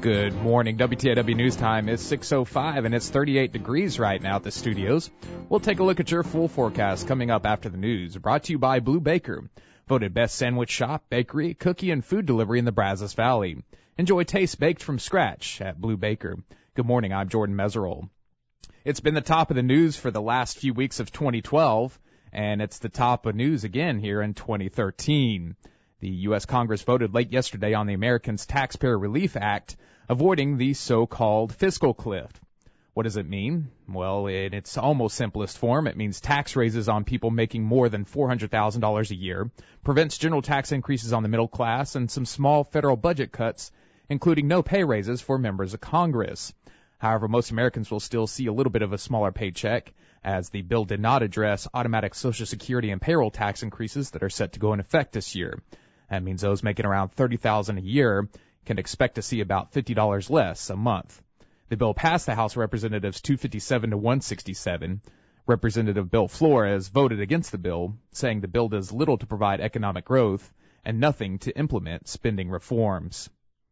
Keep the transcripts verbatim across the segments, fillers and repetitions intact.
Good morning. W T A W News Time is six oh five, and it's thirty-eight degrees right now at the studios. We'll take a look at your full forecast coming up after the news. Brought to you by Blue Baker, voted best sandwich shop, bakery, cookie, and food delivery in the Brazos Valley. Enjoy taste baked from scratch at Blue Baker. Good morning. I'm Jordan Meserole. It's been the top of the news for the last few weeks of twenty twelve, and it's the top of news again here in twenty thirteen. The U S Congress voted late yesterday on the Americans Taxpayer Relief Act, avoiding the so-called fiscal cliff. What does it mean? Well, in its almost simplest form, it means tax raises on people making more than four hundred thousand dollars a year, prevents general tax increases on the middle class, and some small federal budget cuts, including no pay raises for members of Congress. However, most Americans will still see a little bit of a smaller paycheck, as the bill did not address automatic Social Security and payroll tax increases that are set to go in effect this year. That means those making around thirty thousand dollars a year can expect to see about fifty dollars less a month. The bill passed the House of Representatives two fifty-seven to one sixty-seven. Representative Bill Flores voted against the bill, saying the bill does little to provide economic growth and nothing to implement spending reforms.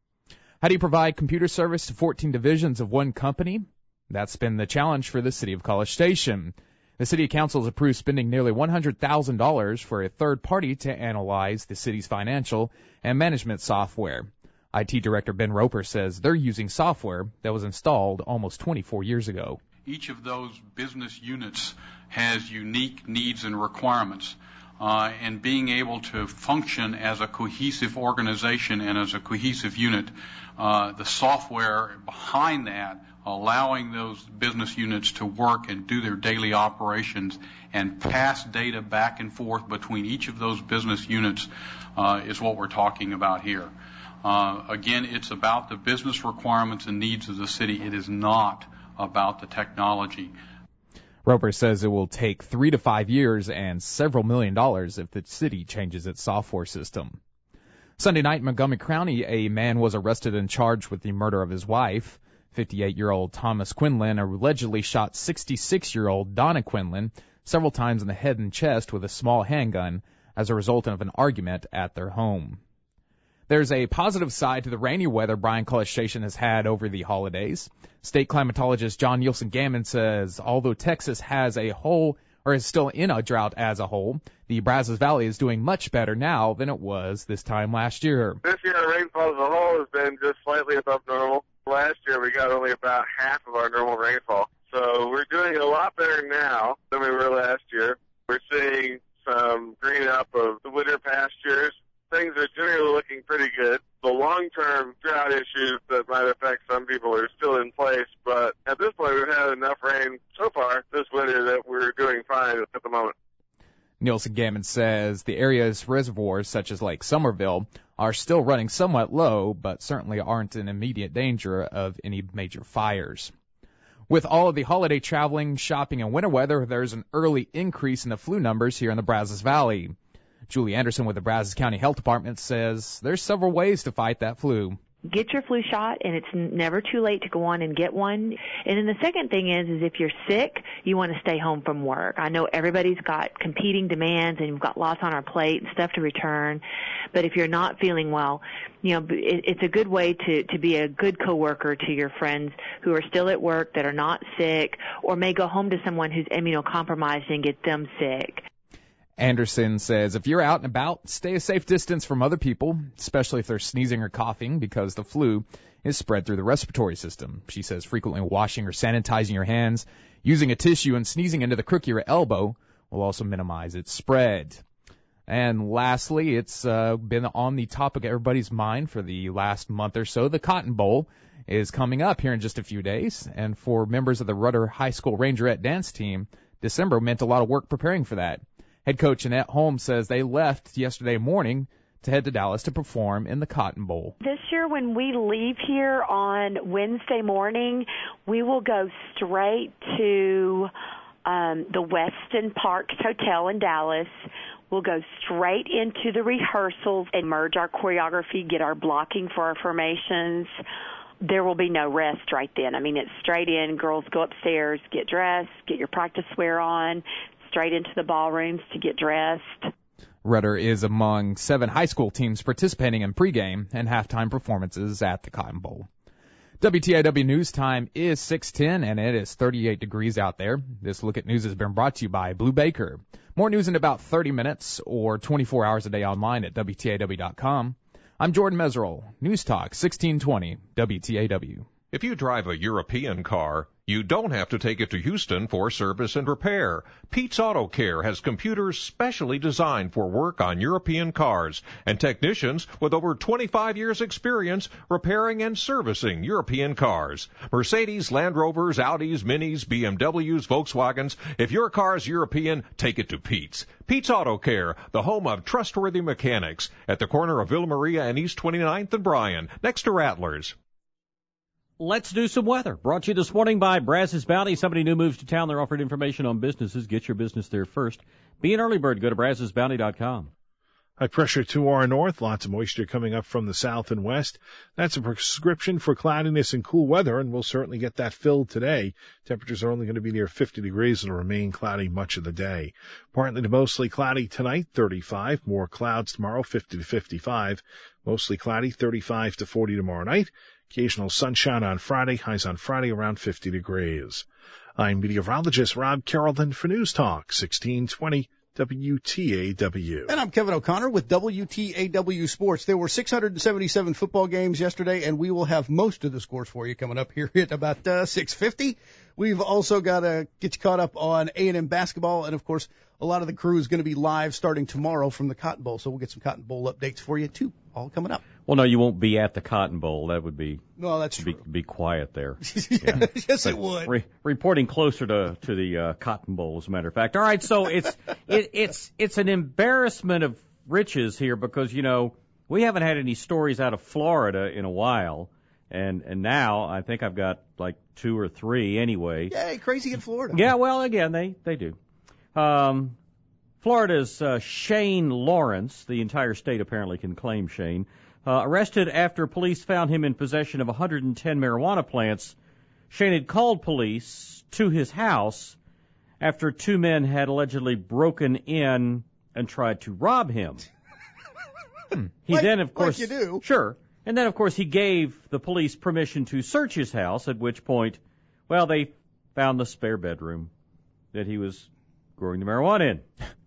How do you provide computer service to fourteen divisions of one company? That's been the challenge for the city of College Station. The City Council has approved spending nearly one hundred thousand dollars for a third party to analyze the city's financial and management software. I T Director Ben Roper says they're using software that was installed almost twenty-four years ago. Each of those business units has unique needs and requirements, uh, and being able to function as a cohesive organization and as a cohesive unit, uh, the software behind that, allowing those business units to work and do their daily operations and pass data back and forth between each of those business units uh, is what we're talking about here. Uh, again, it's about the business requirements and needs of the city. It is not about the technology. Roper says it will take three to five years and several million dollars if the city changes its software system. Sunday night in Montgomery County, a man was arrested and charged with the murder of his wife. fifty-eight-year-old Thomas Quinlan allegedly shot sixty-six-year-old Donna Quinlan several times in the head and chest with a small handgun as a result of an argument at their home. There's a positive side to the rainy weather Bryan College Station has had over the holidays. State climatologist John Nielsen Gammon says although Texas has a whole or is still in a drought as a whole, the Brazos Valley is doing much better now than it was this time last year. This year, the rainfall as a whole has been just slightly above normal. Last year, we got only about half of our normal rainfall. So we're doing a lot better now than we were last year. We're seeing some green up of the winter pastures. Things are generally looking pretty good. The long-term drought issues that might affect some people are still in place, but at this point, we've had enough rain so far this winter that we're doing fine at the moment. Nielsen Gammon says the area's reservoirs, such as Lake Somerville, are still running somewhat low, but certainly aren't in immediate danger of any major fires. With all of the holiday traveling, shopping, and winter weather, there's an early increase in the flu numbers here in the Brazos Valley. Julie Anderson with the Brazos County Health Department says there's several ways to fight that flu. Get your flu shot, and it's never too late to go on and get one. And then the second thing is, is if you're sick, you want to stay home from work. I know everybody's got competing demands, and you've got lots on our plate and stuff to return. But if you're not feeling well, you know, it, it's a good way to, to be a good coworker to your friends who are still at work that are not sick, or may go home to someone who's immunocompromised and get them sick. Anderson says if you're out and about, stay a safe distance from other people, especially if they're sneezing or coughing, because the flu is spread through the respiratory system. She says frequently washing or sanitizing your hands, using a tissue, and sneezing into the crook of your elbow will also minimize its spread. And lastly, it's uh, been on the topic of everybody's mind for the last month or so. The Cotton Bowl is coming up here in just a few days, and for members of the Rudder High School Rangerette dance team, December meant a lot of work preparing for that. Head coach Annette Holmes says they left yesterday morning to head to Dallas to perform in the Cotton Bowl. This year when we leave here on Wednesday morning, we will go straight to um, the Westin Parks Hotel in Dallas. We'll go straight into the rehearsals and merge our choreography, get our blocking for our formations. There will be no rest right then. I mean, it's straight in. Girls go upstairs, get dressed, get your practice wear on, straight into the ballrooms to get dressed. Rudder is among seven high school teams participating in pregame and halftime performances at the Cotton Bowl. W T A W News Time is six ten, and it is thirty-eight degrees out there. This Look at News has been brought to you by Blue Baker. More news in about thirty minutes or twenty-four hours a day online at W T A W dot com. I'm Jordan Meserole. News Talk sixteen twenty W T A W. If you drive a European car, you don't have to take it to Houston for service and repair. Pete's Auto Care has computers specially designed for work on European cars and technicians with over twenty-five years experience repairing and servicing European cars. Mercedes, Land Rovers, Audis, Minis, B M Ws, Volkswagens. If your car's European, take it to Pete's. Pete's Auto Care, the home of trustworthy mechanics, at the corner of Villa Maria and East twenty-ninth and Bryan, next to Rattlers. Let's do some weather. Brought to you this morning by Brazos Bounty. Somebody new moves to town. They're offered information on businesses. Get your business there first. Be an early bird. Go to Brazos Bounty dot com. High pressure to our north. Lots of moisture coming up from the south and west. That's a prescription for cloudiness and cool weather, and we'll certainly get that filled today. Temperatures are only going to be near fifty degrees and will remain cloudy much of the day. Partly to mostly cloudy tonight, thirty-five. More clouds tomorrow, fifty to fifty-five. Mostly cloudy, thirty-five to forty tomorrow night. Occasional sunshine on Friday, highs on Friday around fifty degrees. I'm meteorologist Rob Carrollton for News Talk sixteen twenty W T A W. And I'm Kevin O'Connor with W T A W Sports. There were six hundred seventy-seven football games yesterday, and we will have most of the scores for you coming up here at about uh, six fifty. We've also got to get you caught up on A and M basketball, and, of course, a lot of the crew is going to be live starting tomorrow from the Cotton Bowl, so we'll get some Cotton Bowl updates for you, too, all coming up. Well, no, you won't be at the Cotton Bowl. That would be no, that's be, true. be quiet there. Yeah. Yes, but it would. Re- reporting closer to to the uh, Cotton Bowl, as a matter of fact. All right, so it's it, it's it's an embarrassment of riches here because you know we haven't had any stories out of Florida in a while, and and now I think I've got like two or three anyway. Yay, crazy in Florida. Yeah, well, again, they they do. Um, Florida's uh, Shane Lawrence, the entire state apparently can claim Shane. Uh, arrested after police found him in possession of one hundred ten marijuana plants. Shane had called police to his house after two men had allegedly broken in and tried to rob him. He like, then, of course, like you do. Sure. And then, of course, he gave the police permission to search his house, at which point, well, they found the spare bedroom that he was growing the marijuana in.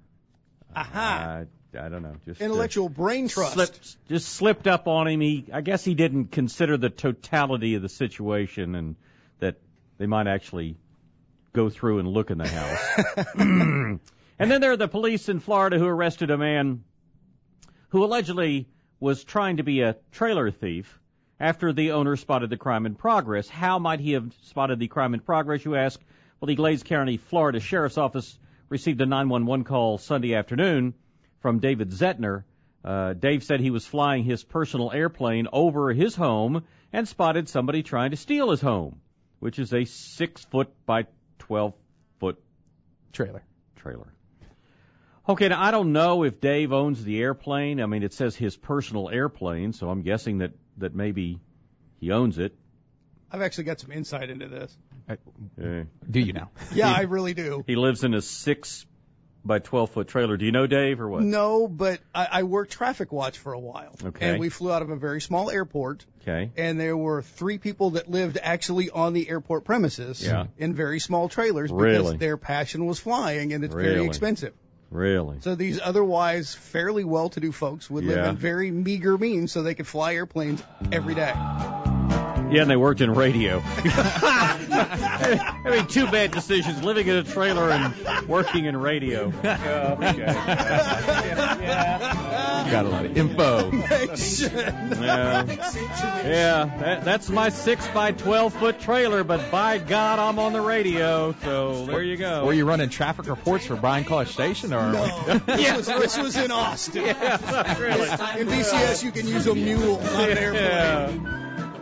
Aha. Uh, I don't know. Just Intellectual uh, brain trust. Slipped, just slipped up on him. He, I guess he didn't consider the totality of the situation and that they might actually go through and look in the house. And then there are the police in Florida who arrested a man who allegedly was trying to be a trailer thief after the owner spotted the crime in progress. How might he have spotted the crime in progress, you ask? Well, the Glades County, Florida Sheriff's Office received a nine one one call Sunday afternoon from David Zettner. Uh, Dave said he was flying his personal airplane over his home and spotted somebody trying to steal his home, which is a six foot by twelve foot Trailer. Trailer. Okay, now I don't know if Dave owns the airplane. I mean, it says his personal airplane, so I'm guessing that, that maybe he owns it. I've actually got some insight into this. Uh, Uh, do you now? Yeah, I really do. he lives in a six by twelve foot trailer. Do you know Dave or what? No, but I, I worked traffic watch for a while. Okay. And we flew out of a very small airport. Okay. And there were three people that lived actually on the airport premises Yeah. in very small trailers because Really? their passion was flying and it's very Really? expensive. Really? So these otherwise fairly well-to-do folks would live Yeah. in very meager means so they could fly airplanes every day. Yeah, and they worked in radio. I mean, two bad decisions, living in a trailer and working in radio. Oh, okay. yeah. Got a lot of info. Yeah, yeah that, that's my six by twelve foot trailer, but by God, I'm on the radio, so there you go. Were you running traffic reports for Bryan College Station? Or No, this, Yeah. was, this was in Austin. Yeah, really. In B C S, you can use a mule, not an airplane. Yeah.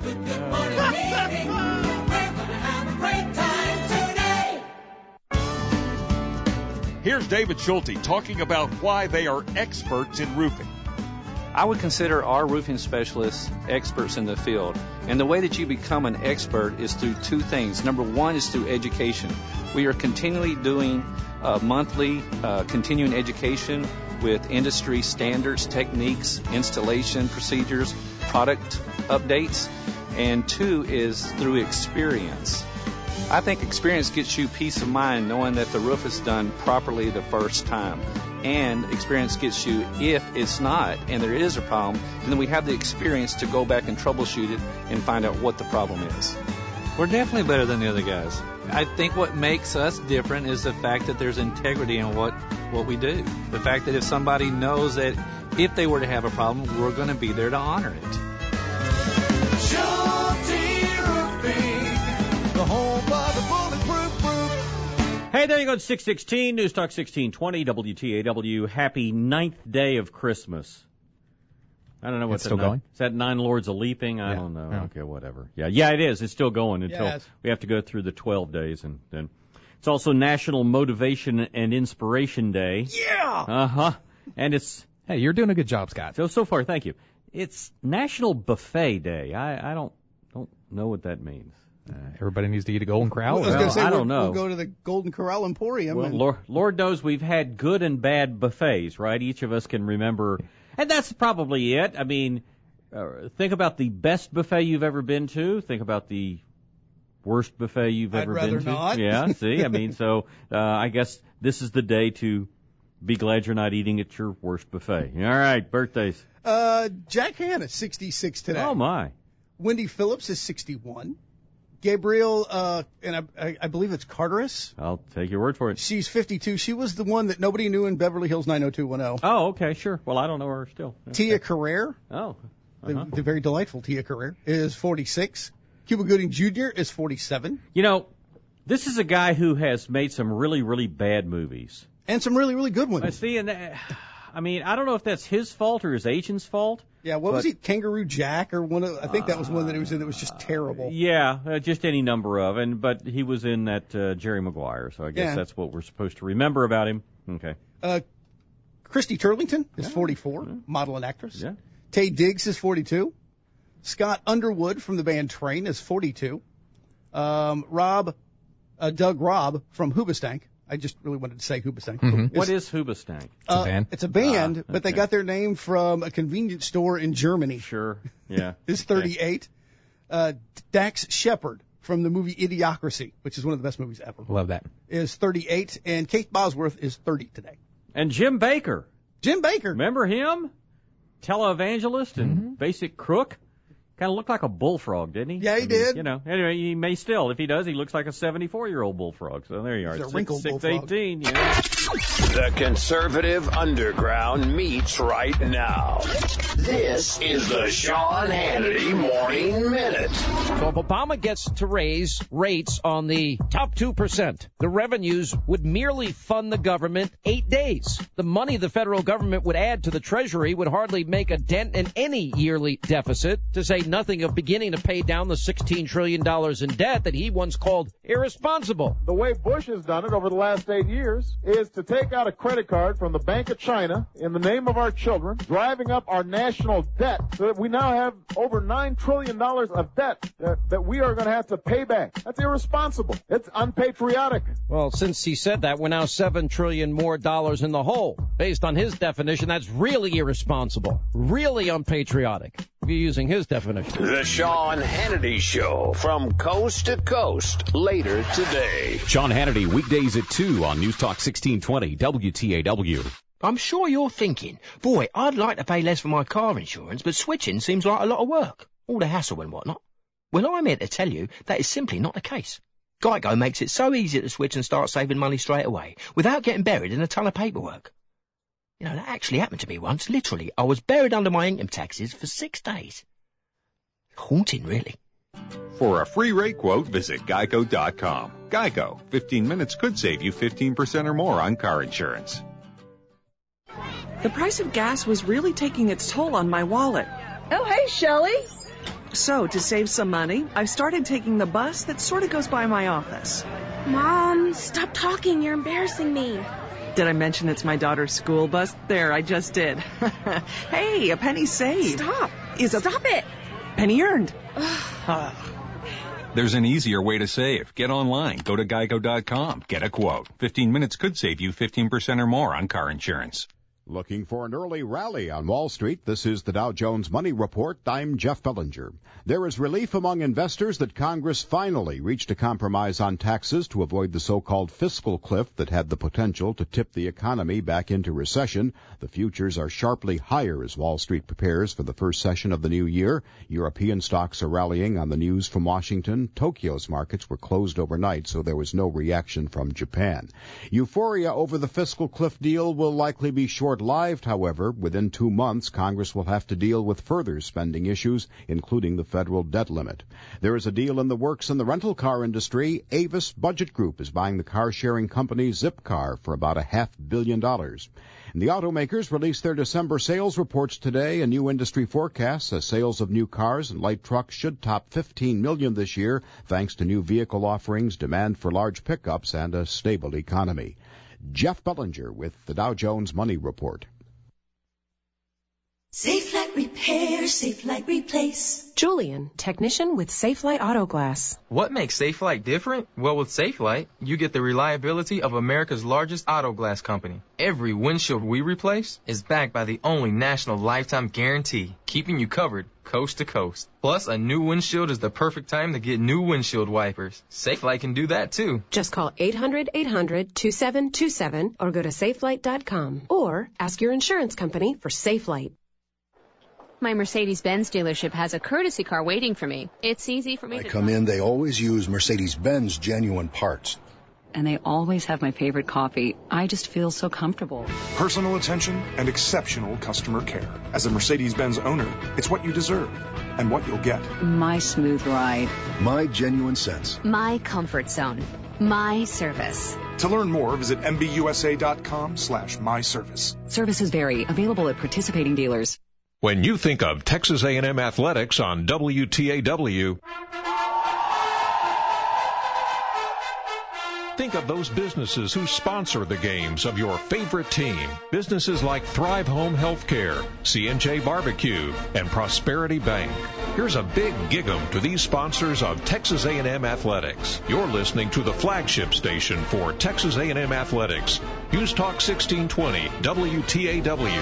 Here's David Schulte talking about why they are experts in roofing. I would consider our roofing specialists experts in the field. And the way that you become an expert is through two things. Number one is through education. We are continually doing uh, monthly uh, continuing education with industry standards, techniques, installation procedures, product updates. and two is through experience. I think experience gets you peace of mind knowing that the roof is done properly the first time. And experience gets you, if it's not, and there is a problem, then we have the experience to go back and troubleshoot it and find out what the problem is. We're definitely better than the other guys. I think what makes us different is the fact that there's integrity in what, what we do. The fact that if somebody knows that if they were to have a problem, we're going to be there to honor it. Hey, there you go. It's six sixteen, News Talk sixteen twenty, W T A W. Happy ninth day of Christmas. I don't know what's still nine, going. Is that Nine Lords of Leaping? I Yeah. don't know. Yeah. Okay, whatever. Yeah, yeah, it is. It's still going until Yes. we have to go through the twelve days, and then it's also National Motivation and Inspiration Day. Yeah. Uh huh. And it's Hey, you're doing a good job, Scott. so so far. Thank you. It's National Buffet Day. I I don't don't know what that means. Uh, everybody needs to eat a Golden Corral. I was Well, going to say, I we'll, don't know. we'll go to the Golden Corral Emporium. Well, and Lord, Lord knows we've had good and bad buffets, right? Each of us can remember, and that's probably it. I mean, uh, think about the best buffet you've ever been to. Think about the worst buffet you've I'd ever rather been to. not. Yeah, see, I mean, so uh, I guess this is the day to be glad you're not eating at your worst buffet. All right, birthdays. uh, Jack Hanna, sixty-six today. Oh my. Wendy Phillips is sixty-one. Gabrielle, uh, and I, I, I believe it's Carteris. I'll take your word for it. She's fifty-two. She was the one that nobody knew in Beverly Hills nine oh two one oh. Oh, okay, sure. Well, I don't know her still. Tia Carrere, Oh. the, Uh-huh. the very delightful Tia Carrere, is forty-six. Cuba Gooding Junior is forty-seven. You know, this is a guy who has made some really, really bad movies. And some really, really good I ones. see, and uh, I mean, I don't know if that's his fault or his agent's fault. Yeah, what was but- he? Kangaroo Jack or one of, I think that was one that he was in that was just terrible. Yeah, uh, just any number of, and but he was in that uh, Jerry Maguire, so I guess Yeah. that's what we're supposed to remember about him. Okay. Uh, Christy Turlington is forty-four, model and actress. Yeah. Tay Diggs is forty-two. Scott Underwood from the band Train is forty-two. Um, Rob, uh, Doug Robb from Hoobastank. I just really wanted to say Hoobastank. Mhm. What is Hoobastank? Uh, a band? It's a band, Ah, but they okay. got their name from a convenience store in Germany. Sure. Yeah. Is thirty-eight. Uh, Dax Shepard from the movie Idiocracy, which is one of the best movies ever, Love that. is thirty-eight. And Kate Bosworth is thirty today. And Jim Baker. Jim Baker. Remember him? Televangelist and Basic Crook. Kind of looked like a bullfrog, didn't he? Yeah, he I mean, did. You know, anyway, he may still. If he does, he looks like a seventy-four-year-old bullfrog. So there you are. He's a Six- wrinkled six bullfrog. eighteen, yeah. The conservative underground meets right now. This is the Sean Hannity Morning Minute. So if Obama gets to raise rates on the top two percent, the revenues would merely fund the government eight days. The money the federal government would add to the Treasury would hardly make a dent in any yearly deficit, to say nothing of beginning to pay down the sixteen trillion dollars in debt that he once called irresponsible. The way Bush has done it over the last eight years is to take out a credit card from the Bank of China in the name of our children, driving up our national debt so that we now have over nine trillion dollars of debt that, that we are going to have to pay back. That's irresponsible. It's unpatriotic. Well, since he said that, we're now seven trillion dollars more dollars in the hole. Based on his definition, that's really irresponsible, really unpatriotic, if you're using his definition. The Sean Hannity Show from coast to coast later today. Sean Hannity, weekdays at two on News Talk sixteen twenty W T A W. I'm sure you're thinking, boy, I'd like to pay less for my car insurance, but switching seems like a lot of work. All the hassle and whatnot. Well, I'm here to tell you that is simply not the case. Geico makes it so easy to switch and start saving money straight away, without getting buried in a ton of paperwork. You know, that actually happened to me once. Literally, I was buried under my income taxes for six days. Haunting, really. For a free rate quote, visit geico dot com. Geico. fifteen minutes could save you fifteen percent or more on car insurance. The price of gas was really taking its toll on my wallet. Oh, hey, Shelley. So, to save some money, I've started taking the bus that sort of goes by my office. Mom, stop talking. You're embarrassing me. Did I mention it's my daughter's school bus? There, I just did. Hey, a penny saved. Stop. Is a Stop it. penny earned. There's an easier way to save. Get online. Go to geico dot com. Get a quote. fifteen minutes could save you fifteen percent or more on car insurance. Looking for an early rally on Wall Street? This is the Dow Jones Money Report. I'm Jeff Bellinger. There is relief among investors that Congress finally reached a compromise on taxes to avoid the so-called fiscal cliff that had the potential to tip the economy back into recession. The futures are sharply higher as Wall Street prepares for the first session of the new year. European stocks are rallying on the news from Washington. Tokyo's markets were closed overnight, so there was no reaction from Japan. Euphoria over the fiscal cliff deal will likely be short Short-lived, however. Within two months, Congress will have to deal with further spending issues, including the federal debt limit. There is a deal in the works in the rental car industry. Avis Budget Group is buying the car-sharing company Zipcar for about a half billion dollars. And the automakers released their December sales reports today. A new industry forecast says sales of new cars and light trucks should top fifteen million this year, thanks to new vehicle offerings, demand for large pickups, and a stable economy. Jeff Bellinger with the Dow Jones Money Report. Safelite Repair, Safelite Replace. Julian, technician with Safelite Auto Glass. What makes Safelite different? Well, with Safelite, you get the reliability of America's largest auto glass company. Every windshield we replace is backed by the only national lifetime guarantee, keeping you covered coast to coast. Plus, a new windshield is the perfect time to get new windshield wipers. Safelite can do that, too. Just call eight hundred, eight hundred, two seven two seven or go to safelite dot com. Or ask your insurance company for Safelite. My Mercedes-Benz dealership has a courtesy car waiting for me. It's easy for me I to... I come in, they always use Mercedes-Benz genuine parts. And they always have my favorite coffee. I just feel so comfortable. Personal attention and exceptional customer care. As a Mercedes-Benz owner, it's what you deserve and what you'll get. My smooth ride. My genuine sense. My comfort zone. My service. To learn more, visit mbusa.com slash my service. Services vary. Available at participating dealers. When you think of Texas A and M athletics on W T A W, think of those businesses who sponsor the games of your favorite team. Businesses like Thrive Home Healthcare, C and J Barbecue, and Prosperity Bank. Here's a big gig-em to these sponsors of Texas A and M athletics. You're listening to the flagship station for Texas A and M athletics. News Talk sixteen twenty W T A W.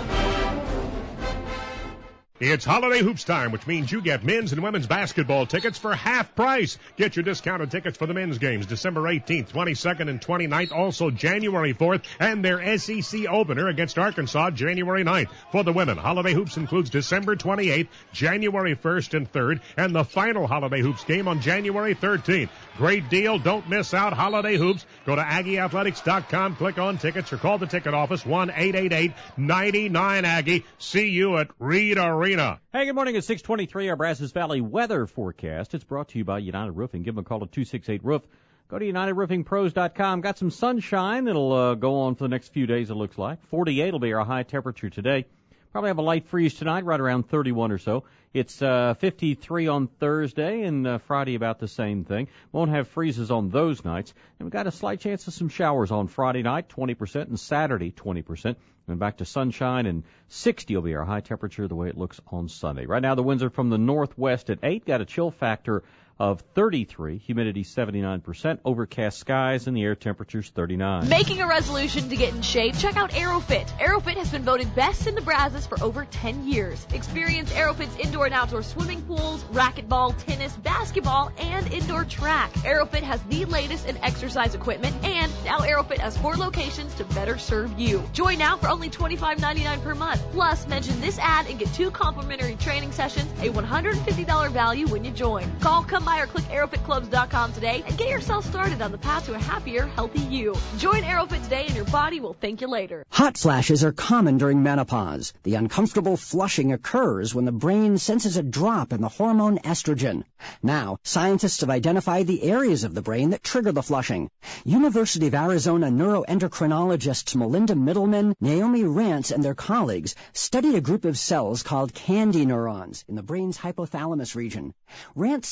It's Holiday Hoops time, which means you get men's and women's basketball tickets for half price. Get your discounted tickets for the men's games December eighteenth, twenty-second, and twenty-ninth, also January fourth, and their S E C opener against Arkansas January ninth. For the women, Holiday Hoops includes December twenty-eighth, January first and third, and the final Holiday Hoops game on January thirteenth. Great deal. Don't miss out. Holiday Hoops. Go to Aggie Athletics dot com, click on tickets, or call the ticket office one eight eight eight, nine nine, Aggie. See you at Reed Arena. Hey, good morning. It's six twenty-three, our Brazos Valley weather forecast. It's brought to you by United Roofing. Give them a call at two six eight roof. Go to united roofing pros dot com. Got some sunshine that'll uh, go on for the next few days, it looks like. forty-eight will be our high temperature today. Probably have a light freeze tonight, right around thirty-one or so. It's uh, fifty-three on Thursday, and uh, Friday about the same thing. Won't have freezes on those nights. And we've got a slight chance of some showers on Friday night, twenty percent, and Saturday, twenty percent. And back to sunshine, and sixty will be our high temperature the way it looks on Sunday. Right now the winds are from the northwest at eight. Got a chill factor of thirty-three, humidity seventy-nine percent, overcast skies, and the air temperature's thirty-nine. Making a resolution to get in shape? Check out AeroFit. AeroFit has been voted best in the Brazos for over ten years. Experience AeroFit's indoor and outdoor swimming pools, racquetball, tennis, basketball, and indoor track. AeroFit has the latest in exercise equipment, and now AeroFit has four locations to better serve you. Join now for only twenty-five ninety-nine per month. Plus, mention this ad and get two complimentary training sessions, a one hundred fifty dollars value when you join. Call, come by, or click aerofit clubs dot com today and get yourself started on the path to a happier, healthy you. Join AeroFit today and your body will thank you later. Hot flashes are common during menopause. The uncomfortable flushing occurs when the brain senses a drop in the hormone estrogen. Now, scientists have identified the areas of the brain that trigger the flushing. University of Arizona neuroendocrinologists Melinda Middleman, Naomi Rance, and their colleagues studied a group of cells called candy neurons in the brain's hypothalamus region. Rance says that when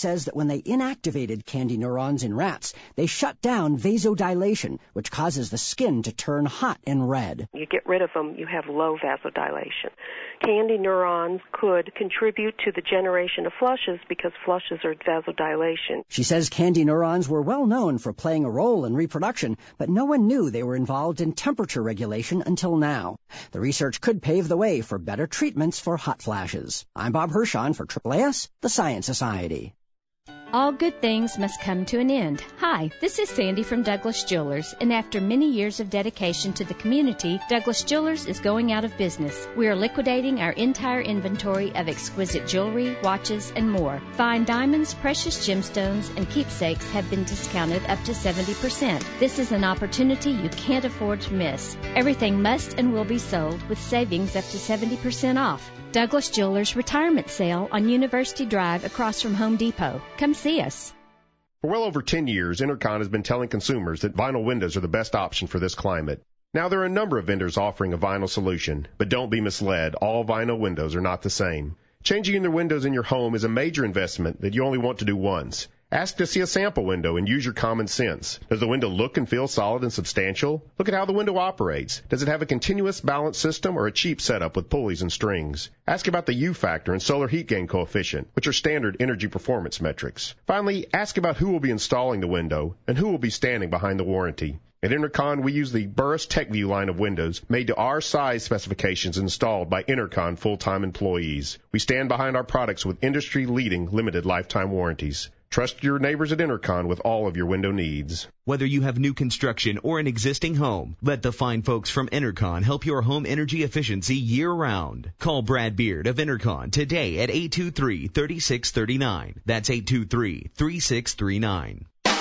when they inactivated candy neurons in rats, they shut down vasodilation, which causes the skin to turn hot and red. You get rid of them, you have low vasodilation. Candy neurons could contribute to the generation of flushes because flushes are vasodilation. She says candy neurons were well known for playing a role in reproduction, but no one knew they were involved in temperature regulation until now. The research could pave the way for better treatments for hot flashes. I'm Bob Hirschon for Triple A S, the Science Society. All good things must come to an end. Hi, this is Sandy from Douglas Jewelers, and after many years of dedication to the community, Douglas Jewelers is going out of business. We are liquidating our entire inventory of exquisite jewelry, watches, and more. Fine diamonds, precious gemstones, and keepsakes have been discounted up to seventy percent. This is an opportunity you can't afford to miss. Everything must and will be sold with savings up to seventy percent off. Douglas Jewelers Retirement Sale on University Drive across from Home Depot. Come see us. For well over ten years, Intercon has been telling consumers that vinyl windows are the best option for this climate. Now, there are a number of vendors offering a vinyl solution, but don't be misled. All vinyl windows are not the same. Changing the windows in your home is a major investment that you only want to do once. Ask to see a sample window and use your common sense. Does the window look and feel solid and substantial? Look at how the window operates. Does it have a continuous balance system or a cheap setup with pulleys and strings? Ask about the U factor and solar heat gain coefficient, which are standard energy performance metrics. Finally, ask about who will be installing the window and who will be standing behind the warranty. At Intercon, we use the Burris TechView line of windows made to our size specifications installed by Intercon full-time employees. We stand behind our products with industry-leading limited lifetime warranties. Trust your neighbors at Intercon with all of your window needs. Whether you have new construction or an existing home, let the fine folks from Intercon help your home energy efficiency year-round. Call Brad Beard of Intercon today at eight two three, three six three nine. That's eight two three, three six three nine.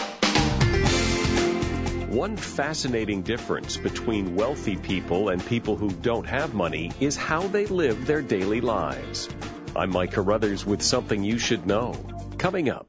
One fascinating difference between wealthy people and people who don't have money is how they live their daily lives. I'm Mike Carruthers with something you should know. Coming up.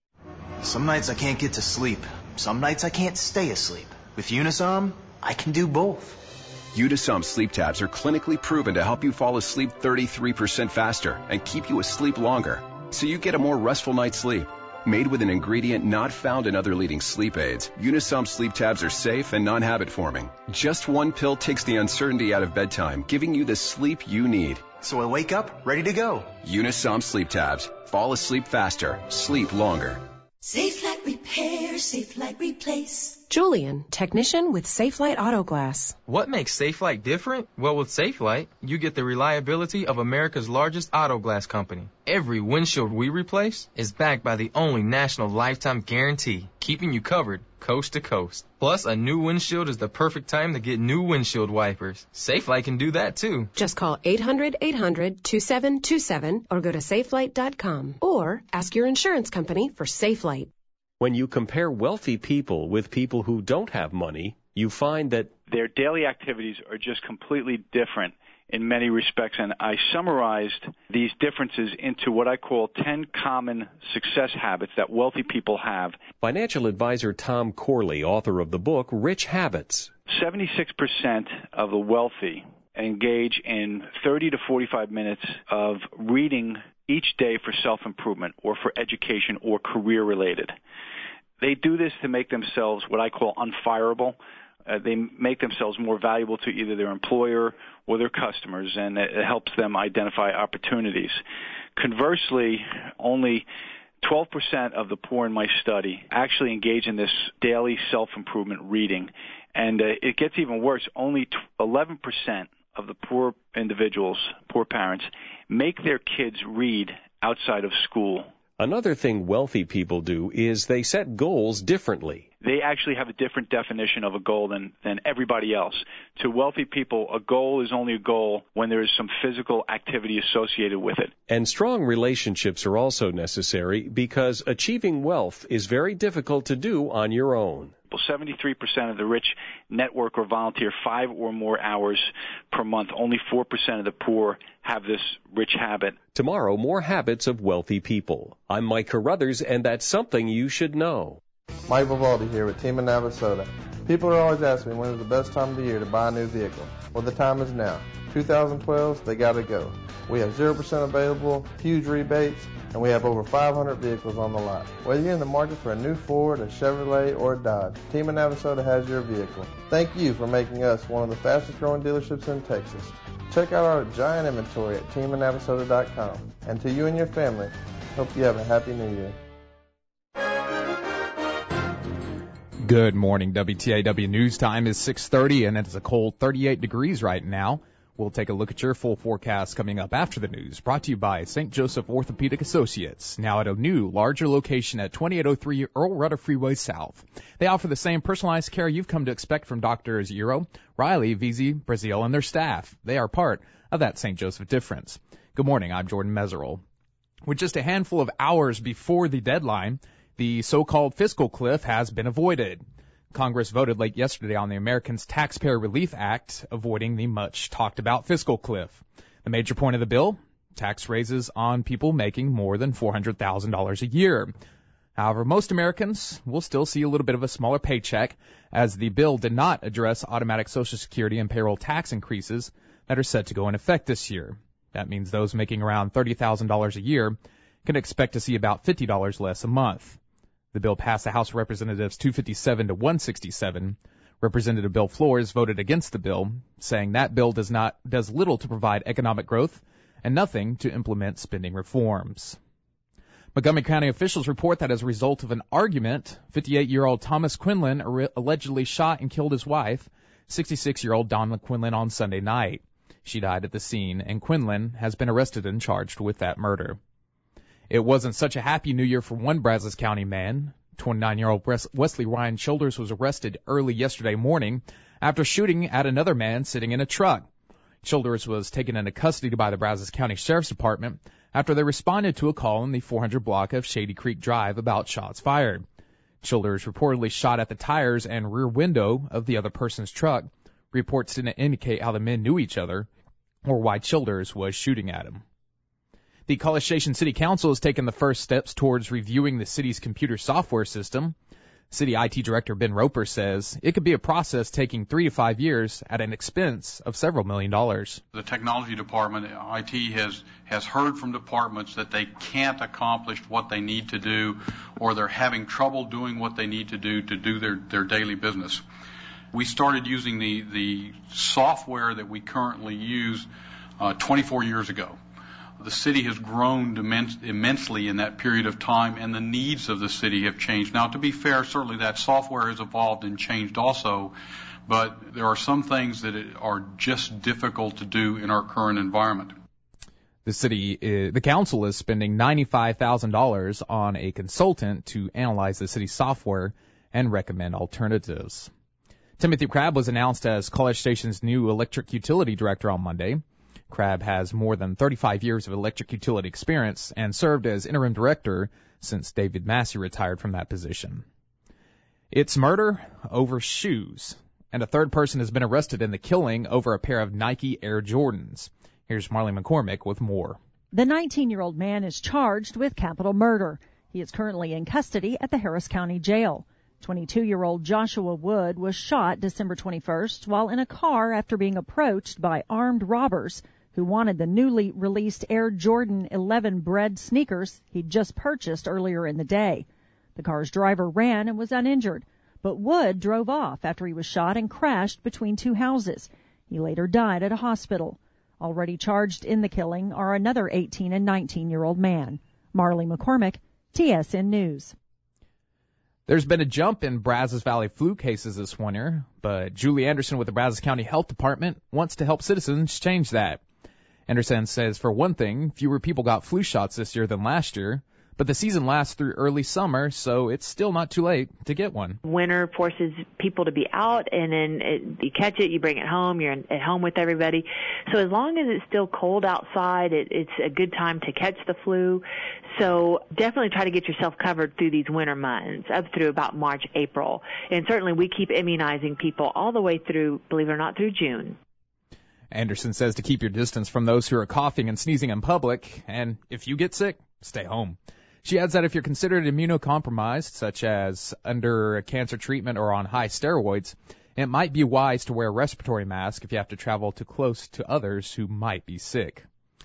Some nights I can't get to sleep. Some nights I can't stay asleep. With Unisom, I can do both. Unisom sleep tabs are clinically proven to help you fall asleep thirty-three percent faster and keep you asleep longer, so you get a more restful night's sleep. Made with an ingredient not found in other leading sleep aids, Unisom sleep tabs are safe and non-habit forming. Just one pill takes the uncertainty out of bedtime, giving you the sleep you need. So I wake up ready to go. Unisom sleep tabs. Fall asleep faster. Sleep longer. Safelite Repair, Safelite Replace. Julian, technician with Safelite Auto Glass. What makes Safelite different? Well, with Safelite, you get the reliability of America's largest auto glass company. Every windshield we replace is backed by the only national lifetime guarantee, keeping you covered coast to coast. Plus, a new windshield is the perfect time to get new windshield wipers. Safelite can do that too. Just call eight hundred, eight hundred, two seven two seven or go to safelite dot com or ask your insurance company for Safelite. When you compare wealthy people with people who don't have money, you find that their daily activities are just completely different in many respects, and I summarized these differences into what I call ten common success habits that wealthy people have. Financial advisor Tom Corley, author of the book Rich Habits. seventy-six percent of the wealthy engage in thirty to forty-five minutes of reading each day for self-improvement or for education or career-related. They do this to make themselves what I call unfireable. Uh, they make themselves more valuable to either their employer or their customers, and it helps them identify opportunities. Conversely, only twelve percent of the poor in my study actually engage in this daily self-improvement reading. And uh, it gets even worse. Only eleven percent of the poor individuals, poor parents, make their kids read outside of school. Another thing wealthy people do is they set goals differently. They actually have a different definition of a goal than, than everybody else. To wealthy people, a goal is only a goal when there is some physical activity associated with it. And strong relationships are also necessary because achieving wealth is very difficult to do on your own. seventy-three percent of the rich network or volunteer five or more hours per month. Only four percent of the poor have this rich habit. Tomorrow, more habits of wealthy people. I'm Mike Carruthers, and that's something you should know. Mike Vivaldi here with Team of Navasota. People are always asking me when is the best time of the year to buy a new vehicle. Well, the time is now. two thousand twelve, they got to go. We have zero percent available, huge rebates, and we have over five hundred vehicles on the lot. Whether you're in the market for a new Ford, a Chevrolet, or a Dodge, Team of Navasota has your vehicle. Thank you for making us one of the fastest growing dealerships in Texas. Check out our giant inventory at team of navasota dot com. And to you and your family, hope you have a happy new year. Good morning. W T A W News time is six thirty, and it is a cold thirty-eight degrees right now. We'll take a look at your full forecast coming up after the news, brought to you by Saint Joseph Orthopedic Associates, now at a new, larger location at twenty-eight oh three Earl Rudder Freeway South. They offer the same personalized care you've come to expect from Doctors Euro, Riley, Vizi, Brazil, and their staff. They are part of that Saint Joseph difference. Good morning. I'm Jordan Meserol. With just a handful of hours before the deadline, the so-called fiscal cliff has been avoided. Congress voted late yesterday on the Americans Taxpayer Relief Act, avoiding the much-talked-about fiscal cliff. The major point of the bill, tax raises on people making more than four hundred thousand dollars a year. However, most Americans will still see a little bit of a smaller paycheck, as the bill did not address automatic Social Security and payroll tax increases that are set to go in effect this year. That means those making around thirty thousand dollars a year can expect to see about fifty dollars less a month. The bill passed the House of Representatives two fifty-seven to one sixty-seven. Representative Bill Flores voted against the bill, saying that bill does not does little to provide economic growth and nothing to implement spending reforms. Montgomery County officials report that as a result of an argument, fifty-eight-year-old Thomas Quinlan ar- allegedly shot and killed his wife, sixty-six-year-old Donna Quinlan, on Sunday night. She died at the scene, and Quinlan has been arrested and charged with that murder. It wasn't such a happy new year for one Brazos County man. twenty-nine-year-old Wesley Ryan Childers was arrested early yesterday morning after shooting at another man sitting in a truck. Childers was taken into custody by the Brazos County Sheriff's Department after they responded to a call in the four hundred block of Shady Creek Drive about shots fired. Childers reportedly shot at the tires and rear window of the other person's truck. Reports didn't indicate how the men knew each other or why Childers was shooting at him. The College Station City Council has taken the first steps towards reviewing the city's computer software system. City I T Director Ben Roper says it could be a process taking three to five years at an expense of several million dollars. The technology department, I T, has, has heard from departments that they can't accomplish what they need to do, or they're having trouble doing what they need to do to do their, their daily business. We started using the, the software that we currently use uh, twenty-four years ago. The city has grown immense, immensely in that period of time, and the needs of the city have changed. Now, to be fair, certainly that software has evolved and changed also, but there are some things that are just difficult to do in our current environment. The city, is, the council is spending ninety-five thousand dollars on a consultant to analyze the city's software and recommend alternatives. Timothy Crabb was announced as College Station's new electric utility director on Monday. Crabb has more than thirty-five years of electric utility experience and served as interim director since David Massey retired from that position. It's murder over shoes, and a third person has been arrested in the killing over a pair of Nike Air Jordans. Here's Marley McCormick with more. The nineteen-year-old man is charged with capital murder. He is currently in custody at the Harris County Jail. twenty-two-year-old Joshua Wood was shot December twenty-first while in a car after being approached by armed robbers who wanted the newly released Air Jordan eleven Bred sneakers he'd just purchased earlier in the day. The car's driver ran and was uninjured, but Wood drove off after he was shot and crashed between two houses. He later died at a hospital. Already charged in the killing are another eighteen and nineteen-year-old man. Marley McCormick, T S N News. There's been a jump in Brazos Valley flu cases this winter, but Julie Anderson with the Brazos County Health Department wants to help citizens change that. Anderson says, for one thing, fewer people got flu shots this year than last year, but the season lasts through early summer, so it's still not too late to get one. Winter forces people to be out, and then it, you catch it, you bring it home, you're at home with everybody. So as long as it's still cold outside, it, it's a good time to catch the flu. So definitely try to get yourself covered through these winter months, up through about March, April. And certainly we keep immunizing people all the way through, believe it or not, through June. Anderson says to keep your distance from those who are coughing and sneezing in public, and if you get sick, stay home. She adds that if you're considered immunocompromised, such as under cancer treatment or on high steroids, it might be wise to wear a respiratory mask if you have to travel too close to others who might be sick.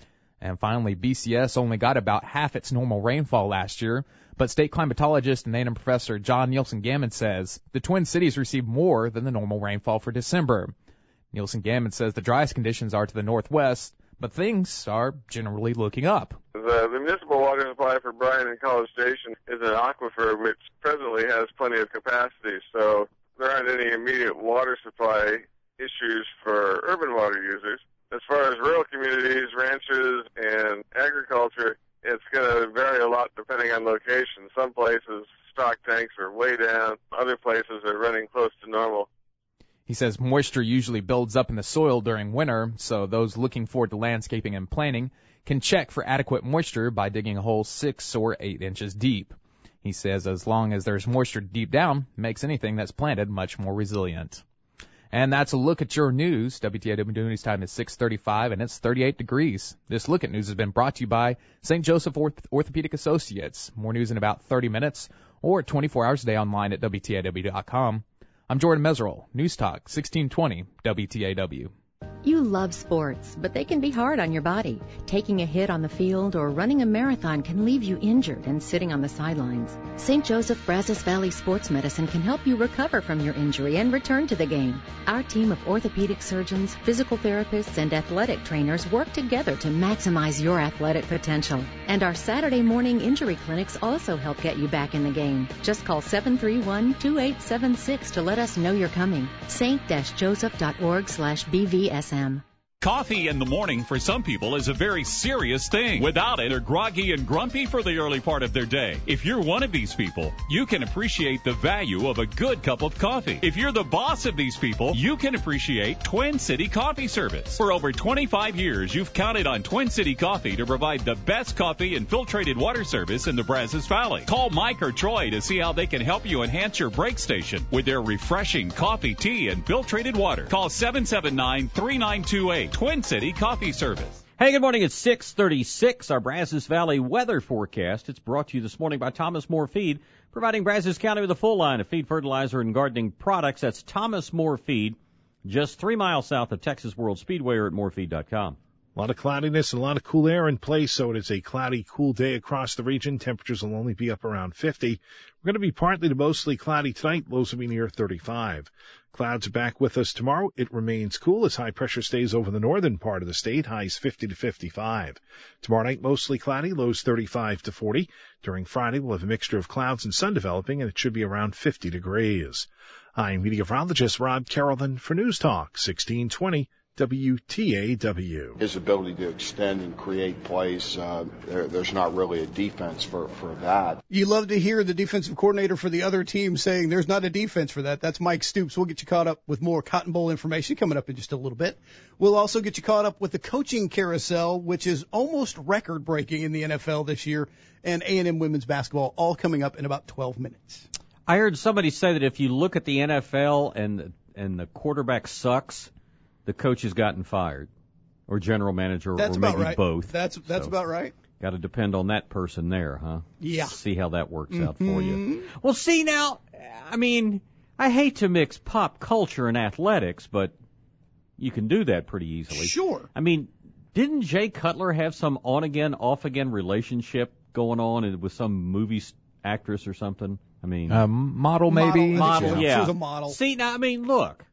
And finally, B C S only got about half its normal rainfall last year, but state climatologist and A and M professor John Nielsen-Gammon says the Twin Cities received more than the normal rainfall for December. Nielsen-Gammon says the driest conditions are to the northwest, but things are generally looking up. The, the municipal water supply for Bryan and College Station is an aquifer which presently has plenty of capacity, so there aren't any immediate water supply issues for urban water users. As far as rural communities, ranches, and agriculture, it's going to vary a lot depending on location. Some places, stock tanks are way down. Other places are running close to normal. He says moisture usually builds up in the soil during winter, so those looking forward to landscaping and planting can check for adequate moisture by digging a hole six or eight inches deep. He says as long as there's moisture deep down, it makes anything that's planted much more resilient. And that's a look at your news. W T A W News Time is six thirty-five, and it's thirty-eight degrees. This Look at News has been brought to you by Saint Joseph Orth- Orthopedic Associates. More news in about thirty minutes, or twenty-four hours a day online at W T A W dot com. I'm Jordan Meserol, News Talk, sixteen twenty W T A W. You love sports, but they can be hard on your body. Taking a hit on the field or running a marathon can leave you injured and sitting on the sidelines. Saint Joseph Brazos Valley Sports Medicine can help you recover from your injury and return to the game. Our team of orthopedic surgeons, physical therapists, and athletic trainers work together to maximize your athletic potential. And our Saturday morning injury clinics also help get you back in the game. Just call seven three one, two eight seven six to let us know you're coming. saint joseph dot org slash B V S M. Coffee in the morning for some people is a very serious thing. Without it, they're groggy and grumpy for the early part of their day. If you're one of these people, you can appreciate the value of a good cup of coffee. If you're the boss of these people, you can appreciate Twin City Coffee Service. For over twenty-five years, you've counted on Twin City Coffee to provide the best coffee and filtrated water service in the Brazos Valley. Call Mike or Troy to see how they can help you enhance your break station with their refreshing coffee, tea, and filtrated water. Call seven seven nine, three nine two eight. Twin City Coffee Service. Hey, good morning. It's six thirty-six, our Brazos Valley weather forecast. It's brought to you this morning by Thomas More Feed, providing Brazos County with a full line of feed, fertilizer, and gardening products. That's Thomas More Feed, just three miles south of Texas World Speedway, or at more feed dot com. A lot of cloudiness and a lot of cool air in place, so it is a cloudy, cool day across the region. Temperatures will only be up around fifty. We're going to be partly to mostly cloudy tonight. Lows will be near thirty-five. Clouds are back with us tomorrow. It remains cool as high pressure stays over the northern part of the state. Highs fifty to fifty-five. Tomorrow night, mostly cloudy. Lows thirty-five to forty. During Friday, we'll have a mixture of clouds and sun developing, and it should be around fifty degrees. I'm meteorologist Rob Carrollton for News Talk sixteen twenty W T A W. His ability to extend and create plays, uh, there, there's not really a defense for, for that. You love to hear the defensive coordinator for the other team saying there's not a defense for that. That's Mike Stoops. We'll get you caught up with more Cotton Bowl information coming up in just a little bit. We'll also get you caught up with the coaching carousel, which is almost record-breaking in the N F L this year, and A and M women's basketball, all coming up in about twelve minutes. I heard somebody say that if you look at the N F L and and the quarterback sucks, the coach has gotten fired, or general manager, that's or maybe right. both. That's that's so, about right. Got to depend on that person there, huh? Yeah. See how that works mm-hmm. out for you. Well, see now, I mean, I hate to mix pop culture and athletics, but you can do that pretty easily. Sure. I mean, didn't Jay Cutler have some on-again, off-again relationship going on with some movie actress or something? I mean, um, model maybe. Model, model yeah. She was a model. See now, I mean, look.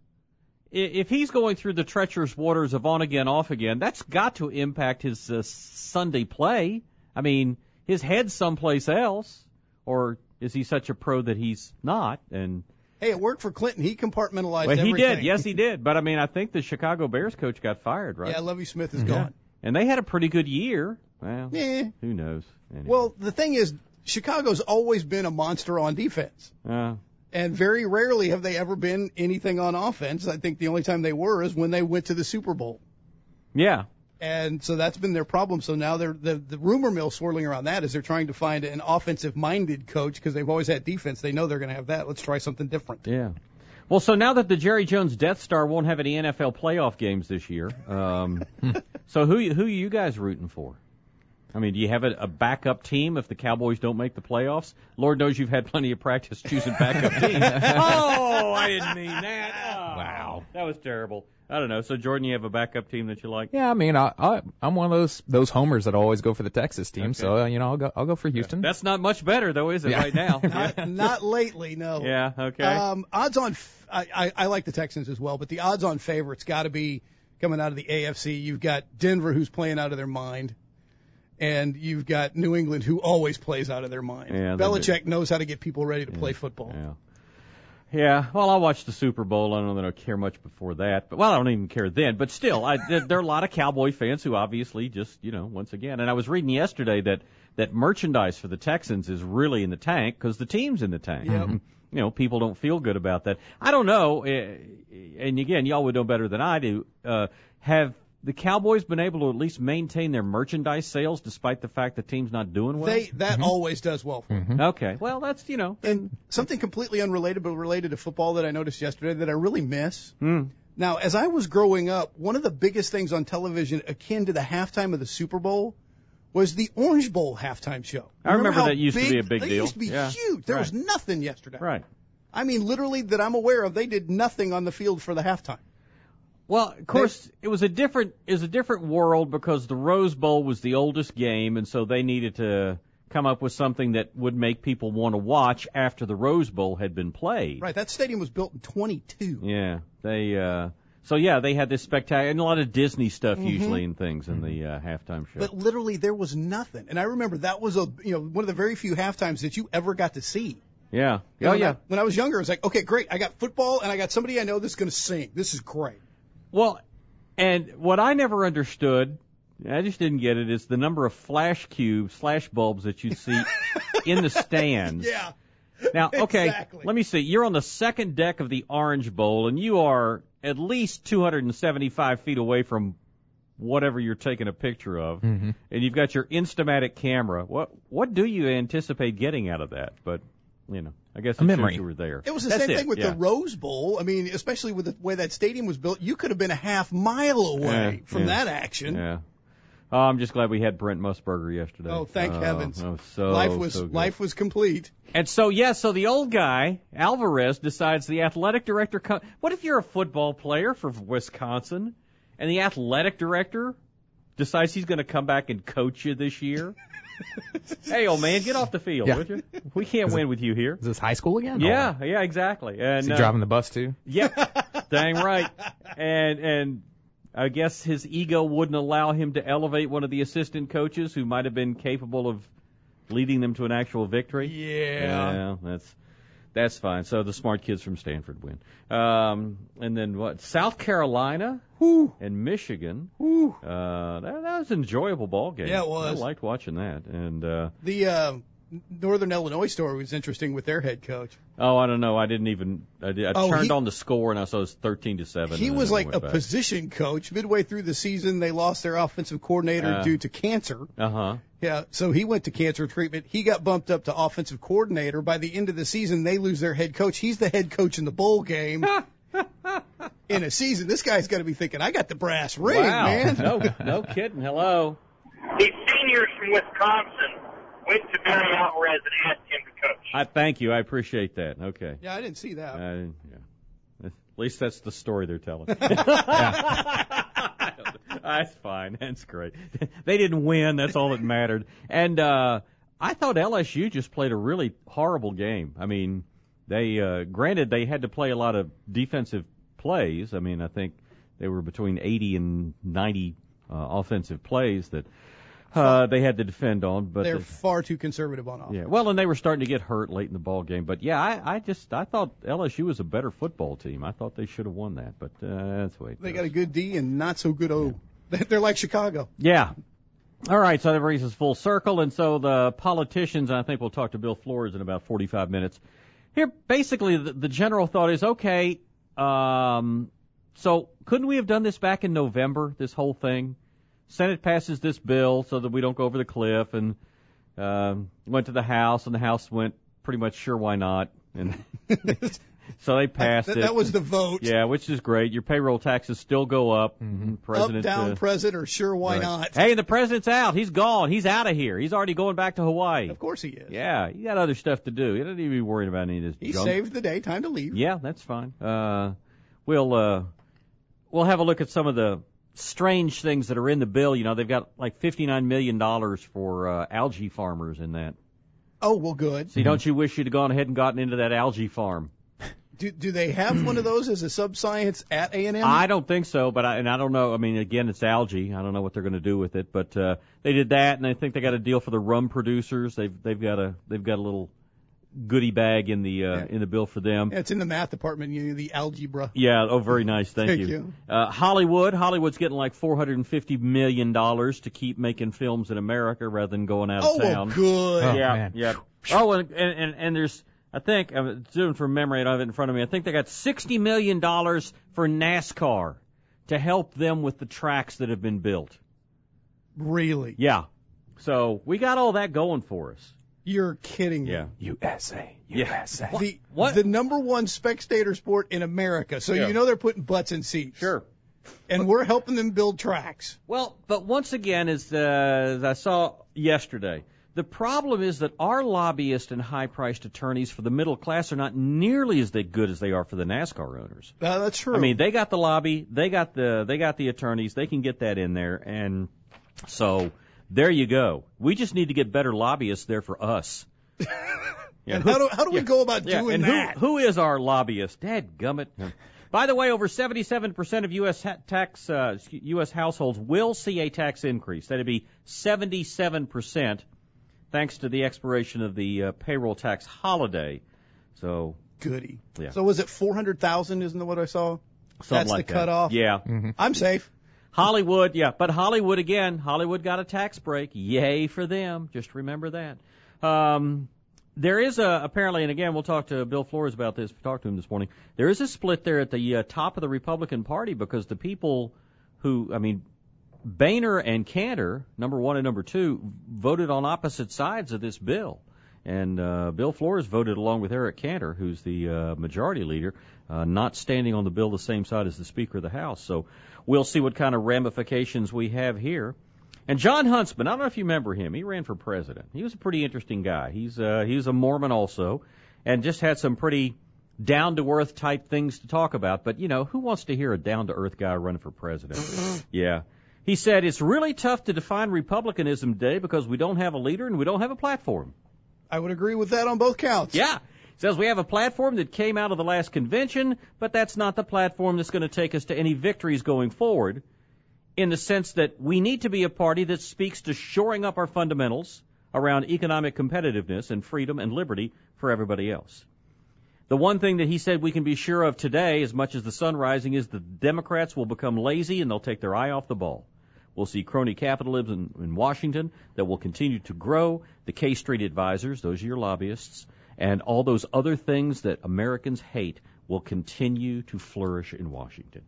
If he's going through the treacherous waters of on again, off again, that's got to impact his uh, Sunday play. I mean, his head's someplace else, or is he such a pro that he's not? And hey, it worked for Clinton. He compartmentalized well, he everything. did. Yes, he did. But I mean, I think the Chicago Bears coach got fired, right? Yeah, Lovie Smith is yeah. gone. And they had a pretty good year. Well, yeah. Who knows? Anyway. Well, the thing is, Chicago's always been a monster on defense. Uh, And very rarely have they ever been anything on offense. I think the only time they were is when they went to the Super Bowl. Yeah. And so that's been their problem. So now they're, the, the rumor mill swirling around that is they're trying to find an offensive-minded coach because they've always had defense. They know they're going to have that. Let's try something different. Yeah. Well, so now that the Jerry Jones Death Star won't have any N F L playoff games this year, um, so who who are you guys rooting for? I mean, do you have a, a backup team if the Cowboys don't make the playoffs? Lord knows you've had plenty of practice choosing backup teams. Oh, I didn't mean that. Oh, wow. That was terrible. I don't know. So, Jordan, you have a backup team that you like? Yeah, I mean, I, I I'm one of those those homers that always go for the Texas team. Okay. So uh, you know, I'll go I'll go for Houston. That's not much better, though, is it? Yeah. Right now? not, not lately, no. Yeah. Okay. Um, odds on. I, I I like the Texans as well, but the odds on favorites got to be coming out of the A F C. You've got Denver, who's playing out of their mind. And you've got New England, who always plays out of their mind. Yeah, Belichick knows how to get people ready to yeah, play football. Yeah. Yeah, well, I watched the Super Bowl. I don't know that I care much before that. But, well, I don't even care then. But still, I, there are a lot of Cowboy fans who obviously just, you know, once again. And I was reading yesterday that, that merchandise for the Texans is really in the tank because the team's in the tank. Yep. You know, people don't feel good about that. I don't know. And, again, y'all would know better than I do. Uh, have the Cowboys been able to at least maintain their merchandise sales despite the fact the team's not doing well? They That mm-hmm. always does well for them. Mm-hmm. Okay. Well, that's, you know. And something completely unrelated but related to football that I noticed yesterday that I really miss. Mm. Now, as I was growing up, one of the biggest things on television akin to the halftime of the Super Bowl was the Orange Bowl halftime show. I remember, remember that used big, to be a big that deal. It used to be yeah. huge. There right. was nothing yesterday. Right. I mean, literally, that I'm aware of, they did nothing on the field for the halftime. Well, of course, they, it was a different it was a different world because the Rose Bowl was the oldest game, and so they needed to come up with something that would make people want to watch after the Rose Bowl had been played. Right. That stadium was built in twenty-two. Yeah. They. Uh, so yeah, they had this spectacular and a lot of Disney stuff mm-hmm. usually and things in the uh, halftime show. But literally, there was nothing, and I remember that was a you know one of the very few halftimes that you ever got to see. Yeah. You know, oh yeah. I, when I was younger, I was like, okay, great. I got football, and I got somebody I know that's going to sing. This is great. Well. And what I never understood, I just didn't get it, is the number of flash cubes, flash bulbs that you see in the stands. Yeah. Now, okay, exactly. Let me see. You're on the second deck of the Orange Bowl, and you are at least two hundred seventy-five feet away from whatever you're taking a picture of, mm-hmm. and you've got your Instamatic camera. What what do you anticipate getting out of that? But, you know. I guess a memory. You were there. It was the That's same it. thing with yeah. the Rose Bowl. I mean, especially with the way that stadium was built, you could have been a half mile away yeah, from yeah, that action. Yeah. Oh, I'm just glad we had Brent Musburger yesterday. Oh, thank oh, heavens! Oh, so, life was so good. life was complete. And so, yeah, so the old guy Alvarez decides the athletic director. Co- what if you're a football player for Wisconsin, and the athletic director decides he's going to come back and coach you this year? Hey, old man, get off the field, yeah. would you? We can't is win it, with you here. Is this high school again? Yeah, or? yeah, exactly. And is he uh, driving the bus too? Yeah, dang right. And and I guess his ego wouldn't allow him to elevate one of the assistant coaches who might have been capable of leading them to an actual victory. Yeah, yeah, that's that's fine. So the smart kids from Stanford win. Um, and then what? South Carolina Woo. and Michigan. Woo. Uh, that, that was an enjoyable ball game. Yeah, it was. I liked watching that. And uh, the uh, Northern Illinois story was interesting with their head coach. Oh, I don't know. I didn't even. I, did, I oh, turned he, on the score and I saw it was thirteen to seven. He was like a back. position coach. Midway through the season, they lost their offensive coordinator uh, due to cancer. Uh huh. Yeah, so he went to cancer treatment. He got bumped up to offensive coordinator. By the end of the season, they lose their head coach. He's the head coach in the bowl game. In a season, this guy's got to be thinking, I got the brass ring, wow. man. No, no kidding. Hello. The seniors from Wisconsin went to Barry Alvarez and asked him to coach. I thank you. I appreciate that. Okay. Yeah, I didn't see that. I didn't, yeah. At least that's the story they're telling. That's fine. That's great. They didn't win. That's all that mattered. And uh, I thought L S U just played a really horrible game. I mean, they uh, granted they had to play a lot of defensive plays. I mean, I think they were between eighty and ninety uh, offensive plays that uh, they had to defend on. But they're they, far too conservative on offense. Yeah. Well, and they were starting to get hurt late in the ball game. But yeah, I, I just I thought L S U was a better football team. I thought they should have won that. But uh, that's the way it They goes. got a good D and not so good O. Yeah. They're like Chicago. Yeah. All right, so that brings us full circle, and so the politicians, and I think we'll talk to Bill Flores in about forty-five minutes. Here, basically, the, the general thought is, okay, um, so couldn't we have done this back in November, this whole thing? Senate passes this bill so that we don't go over the cliff, and um, went to the House, and the House went pretty much sure, why not? And so they passed that, it. That was the vote. Yeah, which is great. Your payroll taxes still go up. Mm-hmm. President, up, down, uh, president, or sure, why right. not? Hey, the president's out. He's gone. He's out of here. He's already going back to Hawaii. Of course he is. Yeah, he got other stuff to do. He doesn't even be worried about any of this He junk. saved the day. Time to leave. Yeah, that's fine. Uh, we'll, uh, we'll have a look at some of the strange things that are in the bill. You know, they've got like fifty-nine million dollars for uh, algae farmers in that. Oh, well, good. See, don't you wish you'd have gone ahead and gotten into that algae farm? Do do they have one of those as a sub-science at A and M? I don't think so, but I, and I don't know. I mean, again, it's algae. I don't know what they're going to do with it, but uh, they did that, and I think they got a deal for the rum producers. They've they've got a they've got a little goodie bag in the uh, Yeah. in the bill for them. Yeah, it's in the math department, you know, the algebra. Yeah. Oh, very nice. Thank, Thank you. you. Uh, Hollywood. Hollywood's getting like four hundred fifty million dollars to keep making films in America rather than going out of Oh, well, town. good. Oh, yeah. man. Yeah. Oh, and, and and and there's. I think, I'm doing from memory, I don't have it in front of me, I think they got sixty million dollars for NASCAR to help them with the tracks that have been built. Really? Yeah. So we got all that going for us. You're kidding me. Yeah. U S A. Yeah. U S A. The, What? the number one spectator sport in America, so Yeah. you know they're putting butts in seats. Sure. And we're helping them build tracks. Well, but once again, as, uh, as I saw yesterday, the problem is that our lobbyists and high-priced attorneys for the middle class are not nearly as they good as they are for the NASCAR owners. Uh, that's true. I mean, they got the lobby, they got the they got the attorneys, they can get that in there, and so there you go. We just need to get better lobbyists there for us. Yeah. And how do how do we Yeah. go about Yeah, doing and that? Who, who is our lobbyist? Dadgummit. By the way, over seventy-seven percent of U S ha- tax uh, U S households will see a tax increase. That'd be seventy-seven percent. Thanks to the expiration of the uh, payroll tax holiday. So, Goody. yeah. So was it four hundred thousand? Isn't that what I saw? Something That's like the that. cutoff. Yeah. Mm-hmm. I'm safe. Hollywood, yeah. But Hollywood, again, Hollywood got a tax break. Yay for them. Just remember that. Um, there is a, apparently, and again, we'll talk to Bill Flores about this. We talked to him this morning. There is a split there at the uh, top of the Republican Party because the people who, I mean, Boehner and Cantor, number one and number two, voted on opposite sides of this bill. And uh, Bill Flores voted along with Eric Cantor, who's the uh, majority leader, uh, not standing on the bill the same side as the Speaker of the House. So we'll see what kind of ramifications we have here. And John Huntsman, I don't know if you remember him. He ran for president. He was a pretty interesting guy. He's uh, he's a Mormon also, and just had some pretty down-to-earth type things to talk about. But, you know, who wants to hear a down-to-earth guy running for president? Yeah. He said, it's really tough to define Republicanism today because we don't have a leader and we don't have a platform. I would agree with that on both counts. Yeah. He says we have a platform that came out of the last convention, but that's not the platform that's going to take us to any victories going forward, in the sense that we need to be a party that speaks to shoring up our fundamentals around economic competitiveness and freedom and liberty for everybody else. The one thing that he said we can be sure of today, as much as the sun rising, is the Democrats will become lazy and they'll take their eye off the ball. We'll see crony capitalism in, in Washington that will continue to grow, the K Street advisors, those are your lobbyists, and all those other things that Americans hate will continue to flourish in Washington.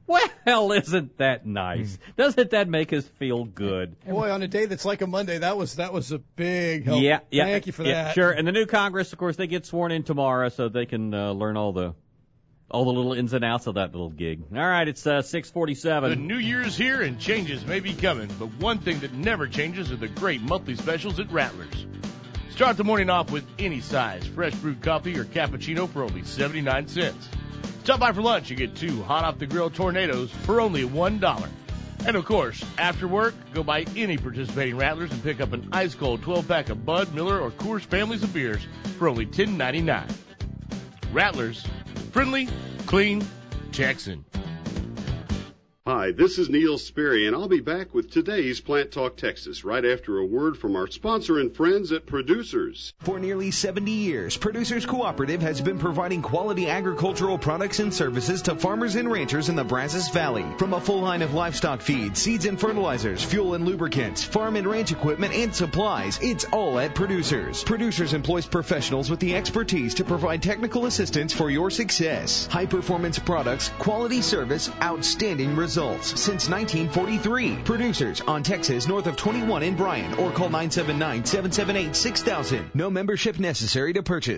Well, isn't that nice? Doesn't that make us feel good? Boy, on a day that's like a Monday, that was that was a big help. Yeah, yeah. Thank you for yeah, that. Sure. And the new Congress, of course, they get sworn in tomorrow, so they can uh, learn all the all the little ins and outs of that little gig. All right, it's uh, six forty-seven. The new year's here and changes may be coming, but one thing that never changes are the great monthly specials at Rattlers. Start the morning off with any size fresh brewed coffee or cappuccino for only seventy-nine cents. Stop by for lunch, you get two hot-off-the-grill tornadoes for only one dollar. And, of course, after work, go by any participating Rattlers and pick up an ice-cold twelve-pack of Bud, Miller, or Coors families of beers for only ten ninety-nine. Rattlers, friendly, clean, Texan. Hi, this is Neil Sperry, and I'll be back with today's Plant Talk Texas right after a word from our sponsor and friends at Producers. For nearly seventy years, Producers Cooperative has been providing quality agricultural products and services to farmers and ranchers in the Brazos Valley. From a full line of livestock feed, seeds and fertilizers, fuel and lubricants, farm and ranch equipment and supplies, it's all at Producers. Producers employs professionals with the expertise to provide technical assistance for your success. High-performance products, quality service, outstanding results. Since nineteen forty-three. Producers on Texas north of twenty-one in Bryan, or call nine seven nine, seven seven eight, six thousand. No membership necessary to purchase.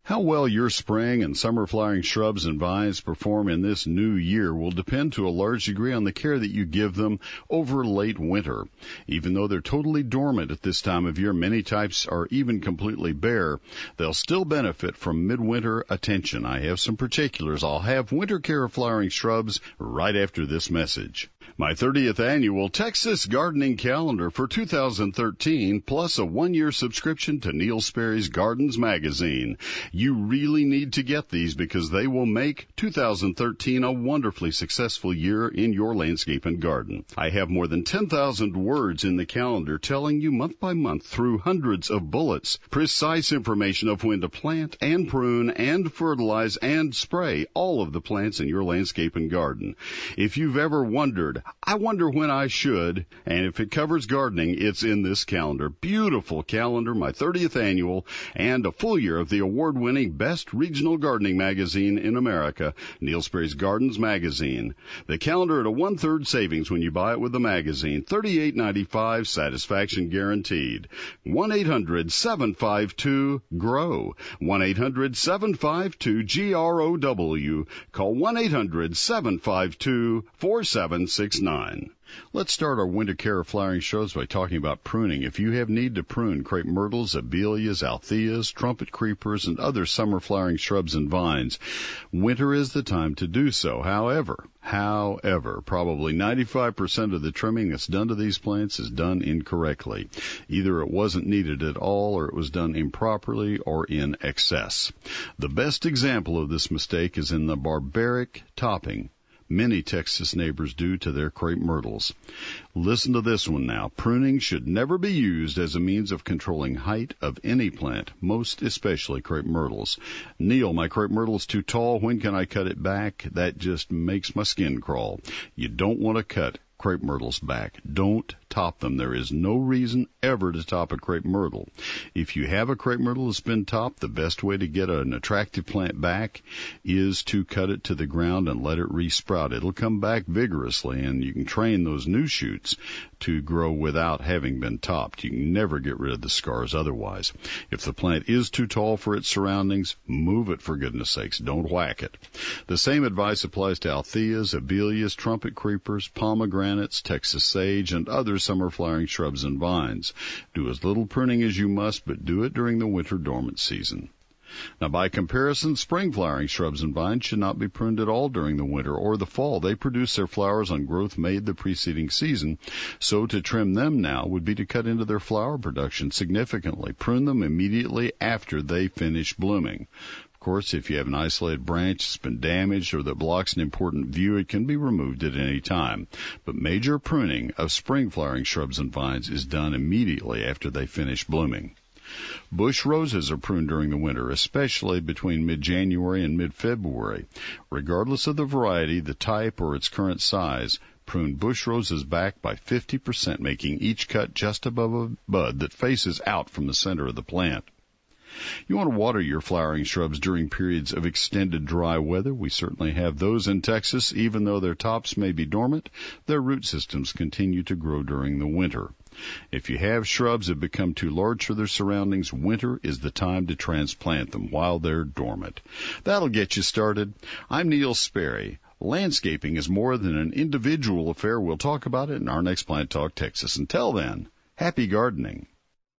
How well your spring and summer flowering shrubs and vines perform in this new year will depend to a large degree on the care that you give them over late winter. Even though they're totally dormant at this time of year, many types are even completely bare, they'll still benefit from midwinter attention. I have some particulars. I'll have winter care of flowering shrubs right after this message. My thirtieth annual Texas Gardening Calendar for two thousand thirteen, plus a one-year subscription to Neil Sperry's Gardens magazine. You really need to get these because they will make two thousand thirteen a wonderfully successful year in your landscape and garden. I have more than ten thousand words in the calendar telling you month by month through hundreds of bullets, precise information of when to plant and prune and fertilize and spray all of the plants in your landscape and garden. If you've ever wondered, I wonder when I should, and if it covers gardening, it's in this calendar. Beautiful calendar, my thirtieth annual, and a full year of the award-winning Best Regional Gardening Magazine in America, Neil Sperry's Gardens magazine. The calendar at a one-third savings when you buy it with the magazine. thirty-eight ninety-five, satisfaction guaranteed. one eight hundred seven five two G R O W. one eight hundred seven five two G R O W. Call one eight hundred seven five two four seven six nine. Let's start our winter care of flowering shrubs by talking about pruning. If you have need to prune crepe myrtles, abelias, altheas, trumpet creepers, and other summer flowering shrubs and vines, winter is the time to do so. However, however, probably ninety-five percent of the trimming that's done to these plants is done incorrectly. Either it wasn't needed at all, or it was done improperly or in excess. The best example of this mistake is in the barbaric topping many Texas neighbors do to their crepe myrtles. Listen to this one now. Pruning should never be used as a means of controlling height of any plant, most especially crepe myrtles. Neil, my crepe myrtle's too tall. When can I cut it back? That just makes my skin crawl. You don't want to cut crepe myrtles back. Don't top them. There is no reason ever to top a crepe myrtle. If you have a crepe myrtle that's been topped, the best way to get an attractive plant back is to cut it to the ground and let it resprout. It'll come back vigorously, and you can train those new shoots to grow without having been topped. You can never get rid of the scars otherwise. If the plant is too tall for its surroundings, move it for goodness sakes. Don't whack it. The same advice applies to altheas, abelias, trumpet creepers, pomegranates, Texas sage, and other summer flowering shrubs and vines. Do as little pruning as you must, but do it during the winter dormant season. Now, by comparison, spring flowering shrubs and vines should not be pruned at all during the winter or the fall. They produce their flowers on growth made the preceding season, so to trim them now would be to cut into their flower production significantly. Prune them immediately after they finish blooming. Of course, if you have an isolated branch that's been damaged or that blocks an important view, it can be removed at any time. But major pruning of spring flowering shrubs and vines is done immediately after they finish blooming. Bush roses are pruned during the winter, especially between mid-January and mid-February. Regardless of the variety, the type, or its current size, prune bush roses back by fifty percent, making each cut just above a bud that faces out from the center of the plant. You want to water your flowering shrubs during periods of extended dry weather. We certainly have those in Texas. Even though their tops may be dormant, their root systems continue to grow during the winter. If you have shrubs that become too large for their surroundings, winter is the time to transplant them while they're dormant. That'll get you started. I'm Neil Sperry. Landscaping is more than an individual affair. We'll talk about it in our next Plant Talk Texas. Until then, happy gardening.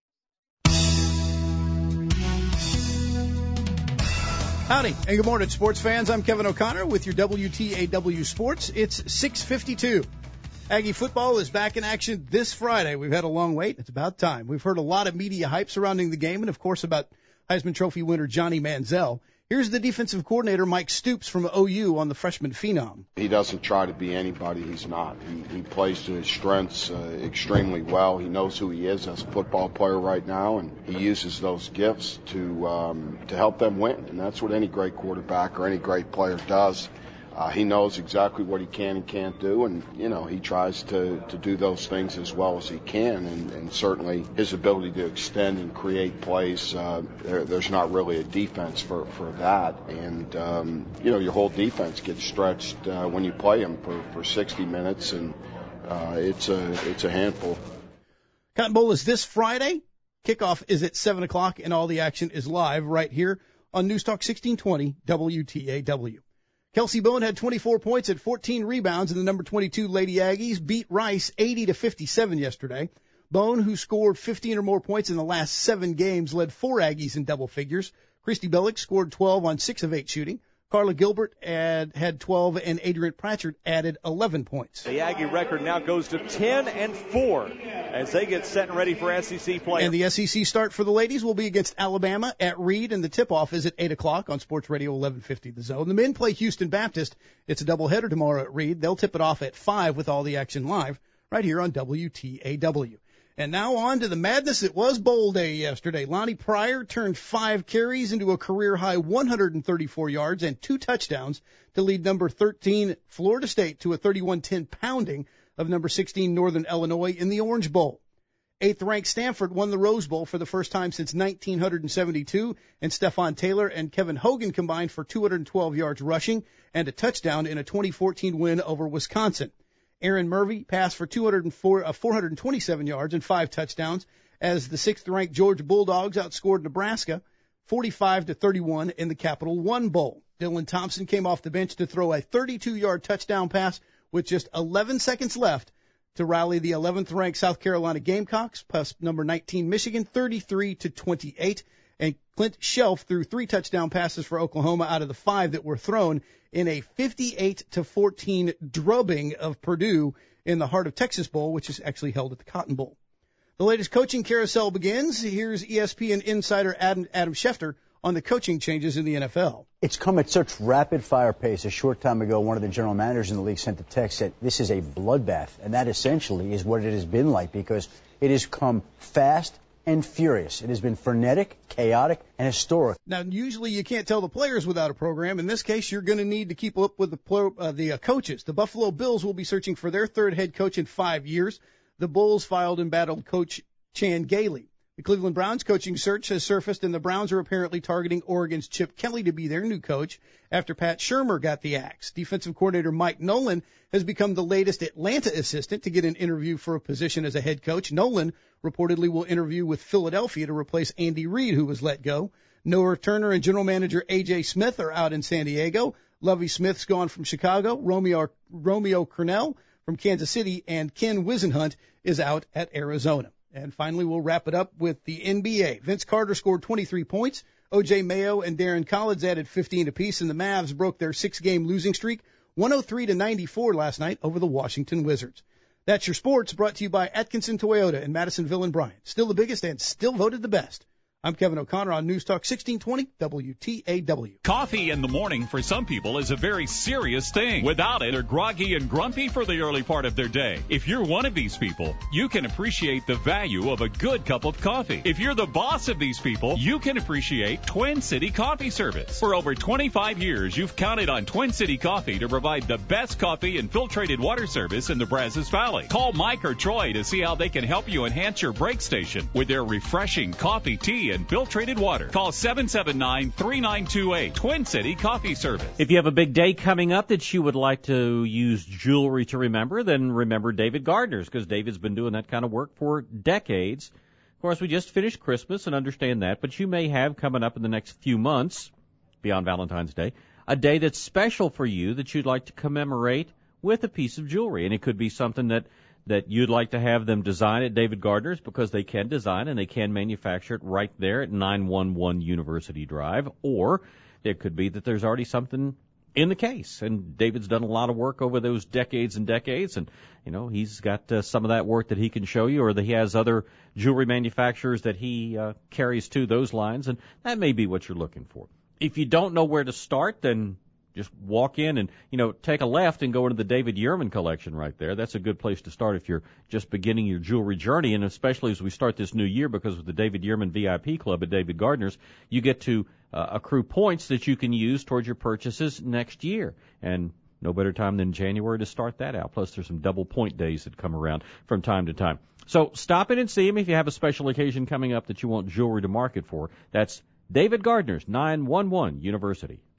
Howdy, and good morning, sports fans. I'm Kevin O'Connor with your W T A W Sports. It's six fifty-two. Aggie football is back in action this Friday. We've had a long wait. It's about time. We've heard a lot of media hype surrounding the game and, of course, about Heisman Trophy winner Johnny Manziel. Here's the defensive coordinator, Mike Stoops, from O U on the freshman phenom. He doesn't try to be anybody he's not. He, he plays to his strengths uh, extremely well. He knows who he is as a football player right now, and he uses those gifts to um, to help them win. And that's what any great quarterback or any great player does. Uh, he knows exactly what he can and can't do, and, you know, he tries to, to do those things as well as he can, and, and certainly his ability to extend and create plays, uh, there, there's not really a defense for, for that. And, um, you know, your whole defense gets stretched uh, when you play him for, for sixty minutes, and uh, it's a it's a handful. Cotton Bowl is this Friday. Kickoff is at seven o'clock, and all the action is live right here on News Talk sixteen twenty W T A W. Kelsey Bone had twenty-four points at fourteen rebounds, and the number twenty-two Lady Aggies beat Rice eighty to fifty-seven yesterday. Bone, who scored fifteen or more points in the last seven games, led four Aggies in double figures. Christy Bellick scored twelve on six of eight shooting. Carla Gilbert had, had twelve, and Adrian Pratchard added eleven points. The Aggie record now goes to ten and four as they get set and ready for S E C play. And the S E C start for the ladies will be against Alabama at Reed, and the tip-off is at eight o'clock on Sports Radio eleven fifty The Zone. The men play Houston Baptist. It's a doubleheader tomorrow at Reed. They'll tip it off at five with all the action live right here on W T A W. And now on to the madness. It was bowl day yesterday. Lonnie Pryor turned five carries into a career-high one hundred thirty-four yards and two touchdowns to lead number thirteen Florida State to a thirty-one ten pounding of number sixteen Northern Illinois in the Orange Bowl. Eighth-ranked Stanford won the Rose Bowl for the first time since nineteen seventy-two, and Stephon Taylor and Kevin Hogan combined for two hundred twelve yards rushing and a touchdown in a twenty fourteen win over Wisconsin. Aaron Murphy passed for two hundred four, uh, four hundred twenty-seven yards and five touchdowns as the sixth-ranked Georgia Bulldogs outscored Nebraska forty-five to thirty-one in the Capital One Bowl. Dylan Thompson came off the bench to throw a thirty-two-yard touchdown pass with just eleven seconds left to rally the eleventh-ranked South Carolina Gamecocks, plus number nineteen Michigan, thirty-three to twenty-eight. And Clint Shelf threw three touchdown passes for Oklahoma out of the five that were thrown in a fifty-eight to fourteen drubbing of Purdue in the Heart of Texas Bowl, which is actually held at the Cotton Bowl. The latest coaching carousel begins. Here's E S P N insider Adam, Adam Schefter on the coaching changes in the N F L. It's come at such rapid-fire pace. A short time ago, one of the general managers in the league sent a text that this is a bloodbath, and that essentially is what it has been like because it has come fast and furious. It has been frenetic, chaotic, and historic. Now, usually you can't tell the players without a program. In this case, you're going to need to keep up with the pro, uh, the uh, coaches. The Buffalo Bills will be searching for their third head coach in five years. The Bulls filed and battled Coach Chan Gailey. The Cleveland Browns coaching search has surfaced, and the Browns are apparently targeting Oregon's Chip Kelly to be their new coach after Pat Shurmur got the axe. Defensive coordinator Mike Nolan has become the latest Atlanta assistant to get an interview for a position as a head coach. Nolan reportedly will interview with Philadelphia to replace Andy Reid, who was let go. Noah Turner and general manager A J Smith are out in San Diego. Lovie Smith's gone from Chicago. Romeo, Romeo Crennel from Kansas City, and Ken Wisenhunt is out at Arizona. And finally, we'll wrap it up with the N B A. Vince Carter scored twenty-three points. O J Mayo and Darren Collins added fifteen apiece, and the Mavs broke their six-game losing streak, one oh three to ninety-four last night over the Washington Wizards. That's your sports, brought to you by Atkinson Toyota in Madisonville and Bryan. Still the biggest and still voted the best. I'm Kevin O'Connor on News Talk sixteen twenty W T A W. Coffee in the morning for some people is a very serious thing. Without it, they're groggy and grumpy for the early part of their day. If you're one of these people, you can appreciate the value of a good cup of coffee. If you're the boss of these people, you can appreciate Twin City Coffee Service. For over twenty-five years, you've counted on Twin City Coffee to provide the best coffee and filtrated water service in the Brazos Valley. Call Mike or Troy to see how they can help you enhance your break station with their refreshing coffee, tea, and filtrated water. Call seven seven nine, three nine two eight. Twin City Coffee Service. If you have a big day coming up that you would like to use jewelry to remember, then remember David Gardner's, because David's been doing that kind of work for decades. Of course, we just finished Christmas and understand that, but you may have coming up in the next few months, beyond Valentine's Day, a day that's special for you that you'd like to commemorate with a piece of jewelry. And it could be something that that you'd like to have them design at David Gardner's, because they can design and they can manufacture it right there at nine one one University Drive. Or it could be that there's already something in the case, and David's done a lot of work over those decades and decades, and you know he's got uh, some of that work that he can show you, or that he has other jewelry manufacturers that he uh, carries to those lines, and that may be what you're looking for. If you don't know where to start, then just walk in and, you know, take a left and go into the David Yurman collection right there. That's a good place to start if you're just beginning your jewelry journey, and especially as we start this new year, because with the David Yurman V I P Club at David Gardner's, you get to uh, accrue points that you can use towards your purchases next year. And no better time than January to start that out. Plus, there's some double point days that come around from time to time. So stop in and see him if you have a special occasion coming up that you want jewelry to market for. That's David Gardner's, nine one one University.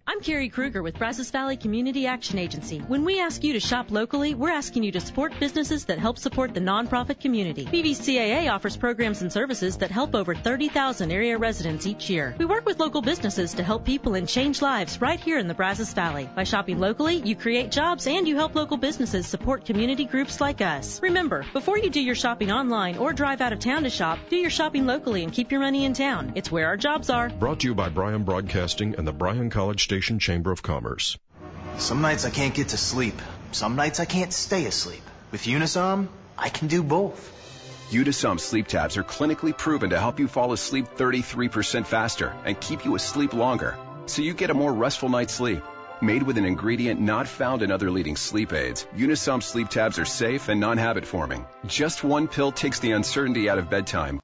I'm Carrie Kruger with Brazos Valley Community Action Agency. When we ask you to shop locally, we're asking you to support businesses that help support the nonprofit community. B V C A A offers programs and services that help over thirty thousand area residents each year. We work with local businesses to help people and change lives right here in the Brazos Valley. By shopping locally, you create jobs and you help local businesses support community groups like us. Remember, before you do your shopping online or drive out of town to shop, do your shopping locally and keep your money in town. It's where our jobs are. Brought to you by Bryan Broadcasting and the Bryan College Station Chamber of Commerce. Some nights I can't get to sleep. Some nights I can't stay asleep. With Unisom, I can do both. Unisom sleep tabs are clinically proven to help you fall asleep thirty-three percent faster and keep you asleep longer, so you get a more restful night's sleep. Made with an ingredient not found in other leading sleep aids, Unisom sleep tabs are safe and non-habit forming. Just one pill takes the uncertainty out of bedtime.